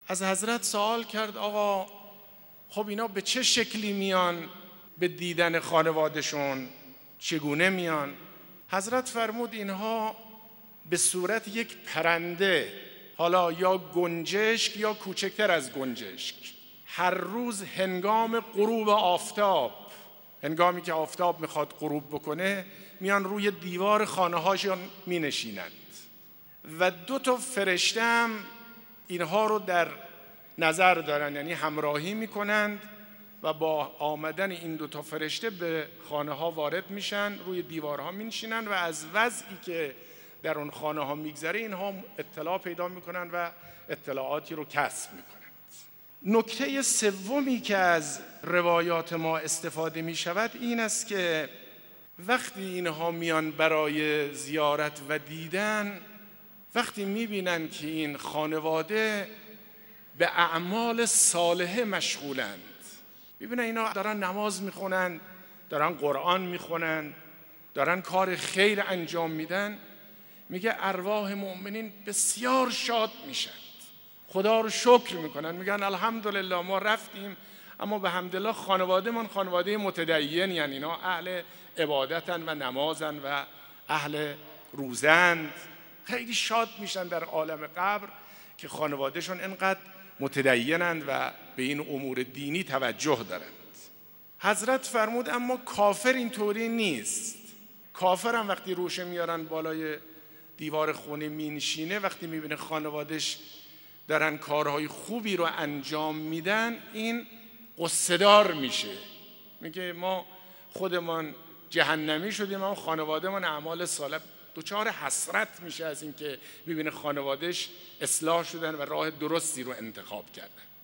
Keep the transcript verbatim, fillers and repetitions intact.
از حضرت سوال کرد آقا خب اینا به چه شکلی میان به دیدن خانوادهشون؟ چگونه میان؟ حضرت فرمود اینها به صورت یک پرنده، حالا یا گنجشک یا کوچکتر از گنجشک، هر روز هنگام غروب آفتاب، هنگامی که آفتاب میخواد غروب بکنه، میان روی دیوار خانه هاشون می نشینند و دو تا فرشته هم اینها رو در نظر دارن، یعنی همراهی میکنند و با آمدن این دو تا فرشته به خانه ها وارد میشن، روی دیوارها می نشینند و از وضعی که در اون خانه ها میگذره اینها اطلاع پیدا میکنن و اطلاعاتی رو کسب میکنن. نکته سومی که از روایات ما استفاده می شود این است که وقتی اینها میان برای زیارت و دیدن، وقتی میبینن که این خانواده به اعمال صالحه مشغولند، میبینن اینا دارن نماز میخونن، دارن قرآن میخونن، دارن کار خیر انجام میدن، میگه ارواح مؤمنین بسیار شاد میشن، خدا رو شکر میکنن، میگن الحمدلله ما رفتیم اما به حمدالله خانواده من خانواده متدین، یعنی اینا اهل عبادتن و نمازن و اهل روزند. خیلی شاد میشن در عالم قبر که خانوادهشون اینقدر متدینند و به این امور دینی توجه دارند. حضرت فرمود اما کافر اینطوری نیست. کافر هم وقتی روشه میارن بالای دیوار خونه مینشینه، وقتی میبینه خانوادهش دارن کارهای خوبی رو انجام میدن، این قصه‌دار میشه، میگه ما خودمان جهنمی شدیم اما خانوادهمان اعمال صالح. دوچار حسرت میشه از اینکه میبینه خانوادهش اصلاح شدن و راه درستی رو انتخاب کردن.